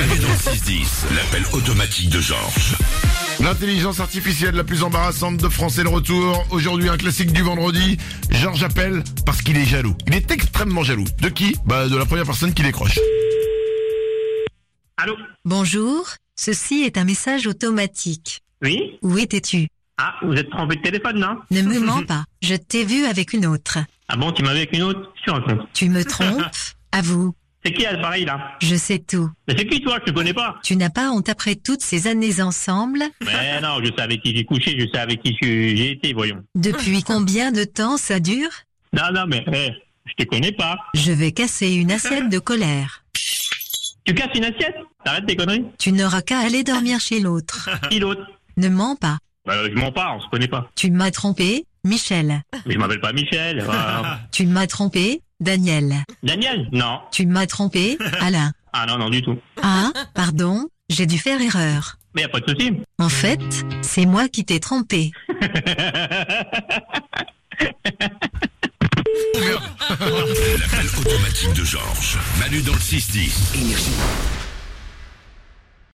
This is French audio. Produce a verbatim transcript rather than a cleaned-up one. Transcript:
Manu dans le six dix, l'appel automatique de Georges. L'intelligence artificielle la plus embarrassante de France est le retour. Aujourd'hui, un classique du vendredi. Georges appelle parce qu'il est jaloux. Il est extrêmement jaloux. De qui? Bah, de la première personne qui décroche. Allô? Bonjour, ceci est un message automatique. Oui? Où étais-tu? Ah, vous êtes trompé de téléphone, non? Ne me mens pas, je t'ai vu avec une autre. Ah bon, tu m'avais avec une autre? Tu racontes. Tu me trompes? Avoue, C'est qui à l'appareil, là? je sais tout. Mais c'est qui, toi? Je te connais pas. Tu n'as pas honte après toutes ces années ensemble? Mais non, je sais avec qui j'ai couché, je sais avec qui je- j'ai été, voyons. Depuis combien de temps ça dure? Non, non, mais eh, je te connais pas. Je vais casser une assiette de colère. Tu casses une assiette? T'arrêtes tes conneries? Tu n'auras qu'à aller dormir chez l'autre. Qui l'autre? Ne mens pas. Bah, je mens pas, on se connaît pas. Tu m'as trompé, Michel. Mais je m'appelle pas Michel. euh, Tu m'as trompé, Daniel. Daniel? Non. Tu m'as trompé, Alain. Ah non, non, du tout. Ah, pardon, j'ai dû faire erreur. Mais y a pas de souci. En fait, c'est moi qui t'ai trompé. L'appel automatique de Georges. Manu dans le six dix. Énergie.